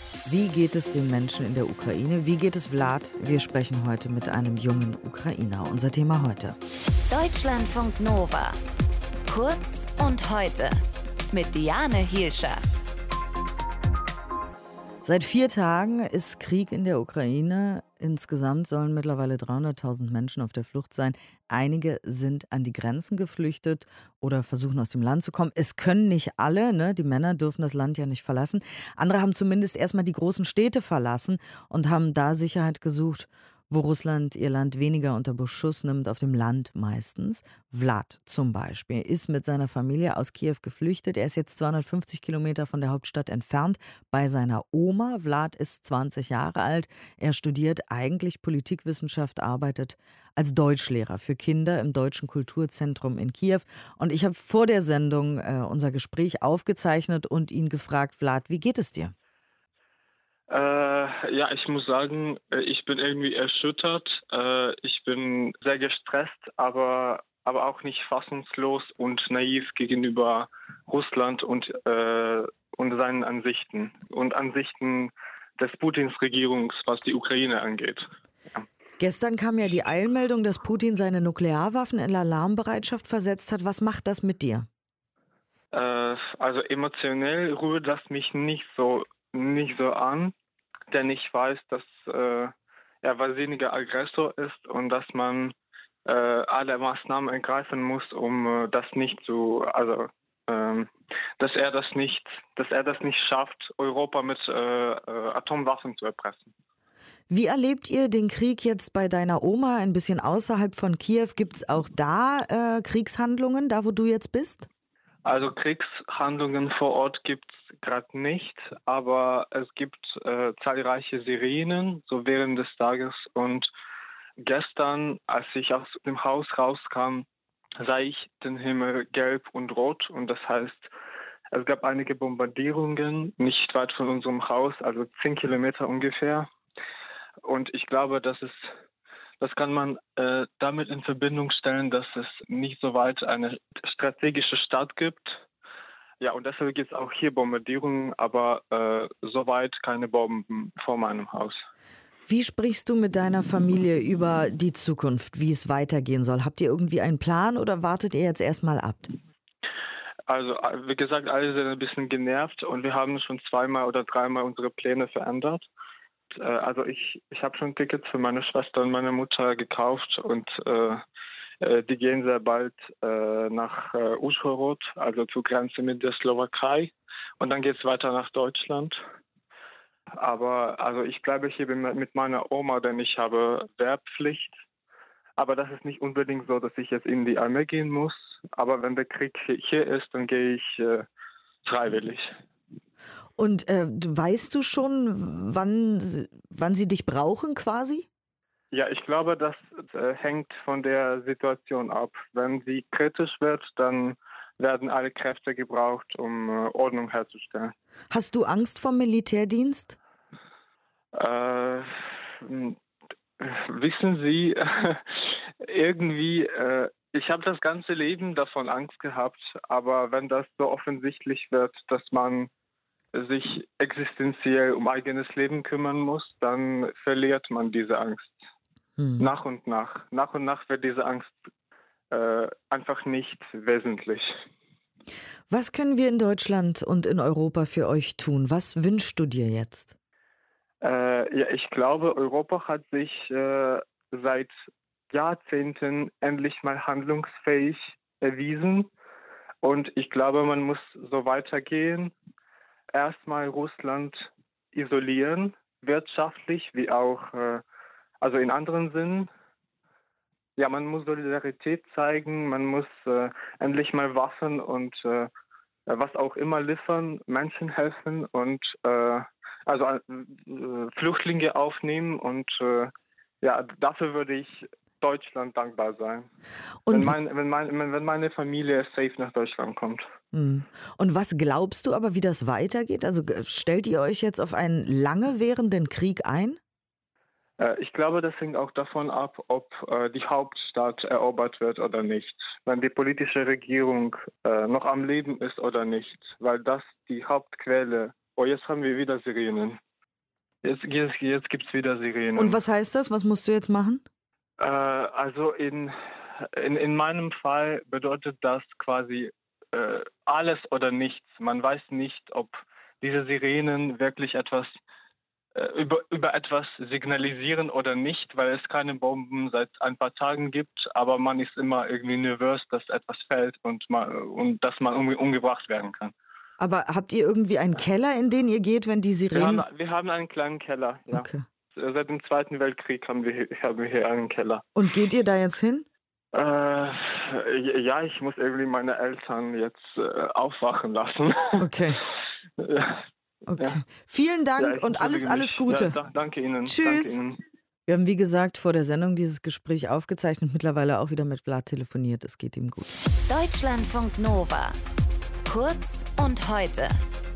Wie geht es den Menschen in der Ukraine? Wie geht es Vlad? Wir sprechen heute mit einem jungen Ukrainer. Unser Thema heute. Deutschlandfunk Nova. Kurz und heute. Mit Diane Hielscher. Seit 4 Tagen ist Krieg in der Ukraine. Insgesamt sollen mittlerweile 300.000 Menschen auf der Flucht sein. Einige sind an die Grenzen geflüchtet oder versuchen aus dem Land zu kommen. Es können nicht alle, ne? Die Männer dürfen das Land ja nicht verlassen. Andere haben zumindest erstmal die großen Städte verlassen und haben da Sicherheit gesucht, wo Russland ihr Land weniger unter Beschuss nimmt, auf dem Land meistens. Vlad zum Beispiel ist mit seiner Familie aus Kiew geflüchtet. Er ist jetzt 250 Kilometer von der Hauptstadt entfernt bei seiner Oma. Vlad ist 20 Jahre alt. Er studiert eigentlich Politikwissenschaft, arbeitet als Deutschlehrer für Kinder im Deutschen Kulturzentrum in Kiew. Und ich habe vor der Sendung unser Gespräch aufgezeichnet und ihn gefragt: Vlad, wie geht es dir? Ja, ich muss sagen, ich bin irgendwie erschüttert. Ich bin sehr gestresst, aber auch nicht fassungslos und naiv gegenüber Russland und seinen Ansichten und Ansichten des Putins Regierungs, was die Ukraine angeht. Ja. Gestern kam ja die Eilmeldung, dass Putin seine Nuklearwaffen in Alarmbereitschaft versetzt hat. Was macht das mit dir? Also emotionell rührt das mich nicht so an, denn ich weiß, dass er wahnsinniger Aggressor ist und dass man alle Maßnahmen ergreifen muss, um das nicht zu, dass er das nicht schafft, Europa mit Atomwaffen zu erpressen. Wie erlebt ihr den Krieg jetzt bei deiner Oma ein bisschen außerhalb von Kiew? Gibt es auch da Kriegshandlungen, da wo du jetzt bist? Also Kriegshandlungen vor Ort gibt es gerade nicht, aber es gibt zahlreiche Sirenen, so während des Tages. Und gestern, als ich aus dem Haus rauskam, sah ich den Himmel gelb und rot. Und das heißt, es gab einige Bombardierungen nicht weit von unserem Haus, also 10 Kilometer ungefähr. Und ich glaube, das kann man damit in Verbindung stellen, dass es nicht so weit eine strategische Stadt gibt. Ja, und deshalb gibt es auch hier Bombardierungen, aber soweit keine Bomben vor meinem Haus. Wie sprichst du mit deiner Familie über die Zukunft, wie es weitergehen soll? Habt ihr irgendwie einen Plan oder wartet ihr jetzt erstmal ab? Also, wie gesagt, alle sind ein bisschen genervt und wir haben schon 2-mal oder 3-mal unsere Pläne verändert. Also ich habe schon Tickets für meine Schwester und meine Mutter gekauft und die gehen sehr bald nach Uschhorod, also zur Grenze mit der Slowakei, und dann geht es weiter nach Deutschland. Aber also ich bleibe hier mit meiner Oma, denn ich habe Wehrpflicht. Aber das ist nicht unbedingt so, dass ich jetzt in die Armee gehen muss. Aber wenn der Krieg hier ist, dann gehe ich freiwillig. Und weißt du schon, wann sie dich brauchen quasi? Ja, ich glaube, das hängt von der Situation ab. Wenn sie kritisch wird, dann werden alle Kräfte gebraucht, um Ordnung herzustellen. Hast du Angst vor Militärdienst? Wissen Sie, irgendwie, ich habe das ganze Leben davon Angst gehabt, aber wenn das so offensichtlich wird, dass man sich existenziell um eigenes Leben kümmern muss, dann verliert man diese Angst. Nach und nach. Nach und nach wird diese Angst einfach nicht wesentlich. Was können wir in Deutschland und in Europa für euch tun? Was wünschst du dir jetzt? Ja, ich glaube, Europa hat sich seit Jahrzehnten endlich mal handlungsfähig erwiesen. Und ich glaube, man muss so weitergehen. Erstmal Russland isolieren, wirtschaftlich wie auch also in anderen Sinnen. Ja, man muss Solidarität zeigen, man muss endlich mal Waffen und was auch immer liefern, Menschen helfen und Flüchtlinge aufnehmen und ja, dafür würde ich Deutschland dankbar sein, Und, wenn meine Familie safe nach Deutschland kommt. und was glaubst du aber, wie das weitergeht? Also stellt ihr euch jetzt auf einen lange währenden Krieg ein? Ich glaube, das hängt auch davon ab, ob die Hauptstadt erobert wird oder nicht. Wenn die politische Regierung noch am Leben ist oder nicht. Weil das die Hauptquelle. Oh, jetzt haben wir wieder Sirenen. Jetzt gibt es wieder Sirenen. Und was heißt das? Was musst du jetzt machen? Also in meinem Fall bedeutet das quasi alles oder nichts. Man weiß nicht, ob diese Sirenen wirklich etwas über etwas signalisieren oder nicht, weil es keine Bomben seit ein paar Tagen gibt, aber man ist immer irgendwie nervös, dass etwas fällt und dass man irgendwie umgebracht werden kann. Aber habt ihr irgendwie einen Keller, in den ihr geht, wenn die Sirenen... Wir haben einen kleinen Keller, ja. Okay. Seit dem Zweiten Weltkrieg haben wir hier einen Keller. Und geht ihr da jetzt hin? Ja, ich muss irgendwie meine Eltern jetzt aufwachen lassen. Okay. Ja. Okay. Ja. Vielen Dank Ja, und alles Gute. Ja, danke Ihnen. Tschüss. Danke Ihnen. Wir haben, wie gesagt, vor der Sendung dieses Gespräch aufgezeichnet, mittlerweile auch wieder mit Vlad telefoniert. Es geht ihm gut. Deutschlandfunk Nova. Kurz und heute.